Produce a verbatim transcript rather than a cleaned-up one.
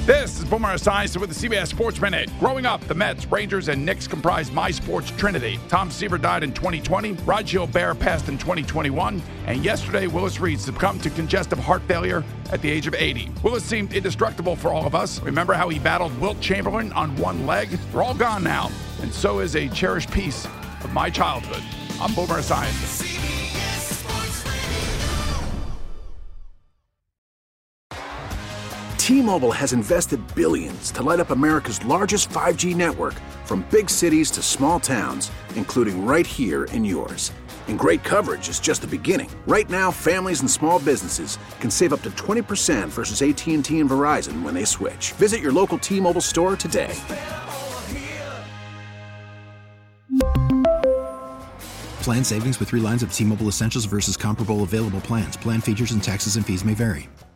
This is Boomer Esiason with the C B S Sports Minute. Growing up, the Mets, Rangers, and Knicks comprised my sports trinity. Tom Seaver died in twenty twenty, Rod Gilbert passed in twenty twenty-one, and yesterday Willis Reed succumbed to congestive heart failure at the age of eighty. Willis seemed indestructible for all of us. Remember how he battled Wilt Chamberlain on one leg? They're all gone now, and so is a cherished piece of my childhood. I'm Boomer Esiason. T-Mobile has invested billions to light up America's largest five G network, from big cities to small towns, including right here in yours. And great coverage is just the beginning. Right now, families and small businesses can save up to twenty percent versus A T and T and Verizon when they switch. Visit your local T-Mobile store today. Plan savings with three lines of T-Mobile Essentials versus comparable available plans. Plan features and taxes and fees may vary.